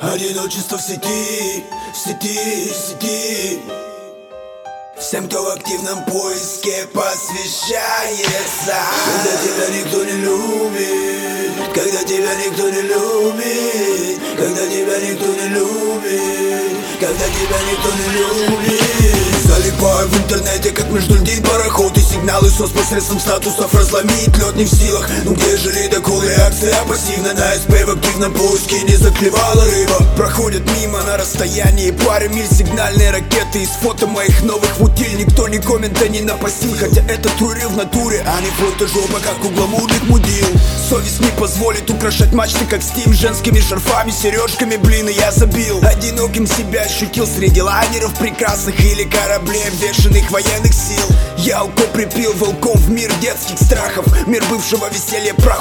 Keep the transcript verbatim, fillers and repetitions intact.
Одиночество в сети, сети, сети. Всем, кто в активном поиске посвящается. Когда тебя никто не любит, когда тебя никто не любит, когда тебя никто не любит, когда тебя никто не любит. Залипаю в интернете, как международный пароход, и сигналы СОС посредством статусов разломить лед не в силах. Ну где же ледокол, реакция пассивна на СП в активном поиске, не заклевала рыба. Проходят мимо на расстоянии пары миль сигнальные ракеты из фото моих новых утиль. Никто ни коммента не напасил, хотя это турил в натуре, а не фотожопа, как угловудных мудил. Совесть не позволит украшать мачты, как Steam, женскими шарфами, сережками, блин, и я забил. Одиноким себя ощутил среди лайнеров прекрасных или кораблей обвешанных военных сил. Я алко припил волком в мир детских страхов, мир бывшего веселья прах.